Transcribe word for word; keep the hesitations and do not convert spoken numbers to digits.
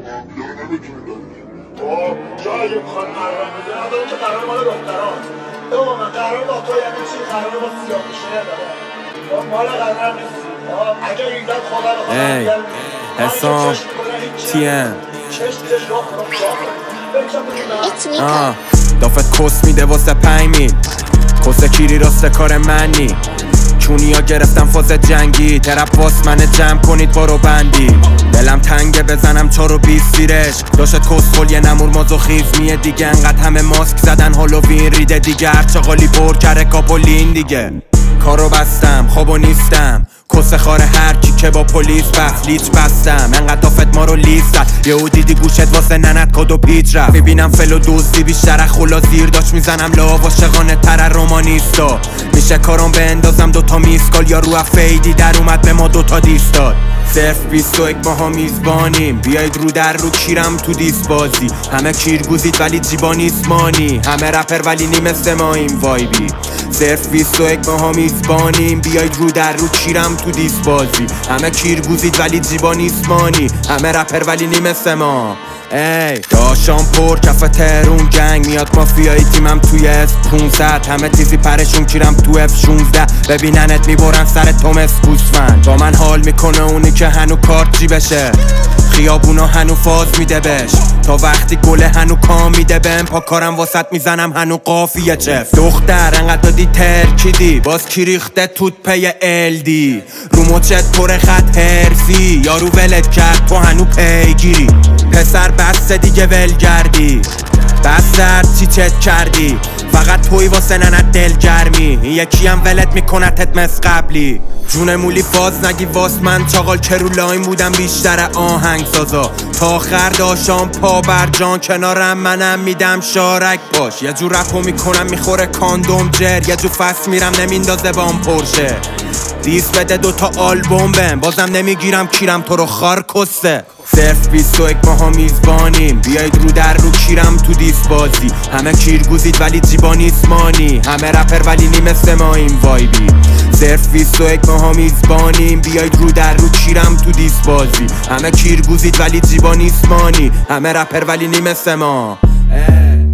خب جایی میخواد قرار بزنم دارم که قرار مال دختران تو من قرار با تو یعنی چی؟ قرار با سیاه میشه با مال قرار نیستی اگه ایزد خدا بخواد حسام تیم دافت کس میده واسه پنج میل کس کیری راست کار منی چونی ها گرفتم فاز جنگی طرف واس منه جمع کنید بارو بندی دلم تنگه بزنم چار و بیست زیرش داشت کس خل یه نمور مازو خیز میه دیگه انقدر همه ماسک زدن هالووین ریده دیگه هرچه قالی بر کره کاپولین دیگه کارو بستم خوابو نیستم کس خاره هر کی که با پلیس بس لیچ بستم انقدر دافت ما رو لیست زد یهو دیدی گوشت واسه ننت کادو پیچ رفت میبینم فلو دوزی بیشتر خلا زیر داشت میزنم لا عاشقانه تر رومانیستا میشه کارم بندازم دوتا میسکال یا رو فیدی در اومد به ما دوتا دیستاد صرف بیست و یک ماها میزبانیم بیایید رو در رو کیرم تو دیس بازی همه کیر گوزید ولی جیبا نیست مانی همه رپر ولی نیمه ماییم وایبی صرف بیست و یک ماها میزبانیم بیایید رو در رو کیرم تو دیس بازی همه کیر گوزید ولی جیبا نیست مانی همه رپر ولی نیمه ما ای داشام پر کف ترون گنگ میاد مافیایی تیمم توی اس پونصد همه تیزی پرشون کیرم تو اف شونزده ببیننت میبرن سر تومس گوسفند با من حال میکنه اونی که هنو کارت جی بشه خیابونا هنو فاز میده بش تا وقتی گله هنو کام میده بهم پا کارم واسط میزنم هنو قافیه چف دختر انقدر دادی ترکیدی باز کی ریخته توت پی الدی رو مچت پر خط هرسی یارو ولت کرد تو هنو پیگیری پسر بسته دیگه ولگردی بسر چی چت کردی فقط توی واسه ننت دلگرمی یکی هم ولت میکنتت مس قبلی جون مولی باز نگی واس من چاقال که رو لاین بودم بیشتر آهنگ سازا تا آخر داشام پا بر جان کنارم منم میدم شارک باش یه جور رپو میکنم میخوره کاندوم جر یه جور فست میرم نمیندازه بام پرشه دیس بده دوتا آلبوم بهم بازم نمیگیرم کیرم تو رو خار کسته صرف بیست و یک ماها میزبانیم بیایید رو در رو کیرم تو دیس بازی همه کیر گوزید ولی جیبا نیست مانی همه رپر ولی نیمه ماییم وایبی صرف بیست و یک ماها میزبانیم بیایید رو در رو کیرم تو دیس بازی همه کیر گوزید ولی جیبا نیست مانی همه رپر ولی نیمه ما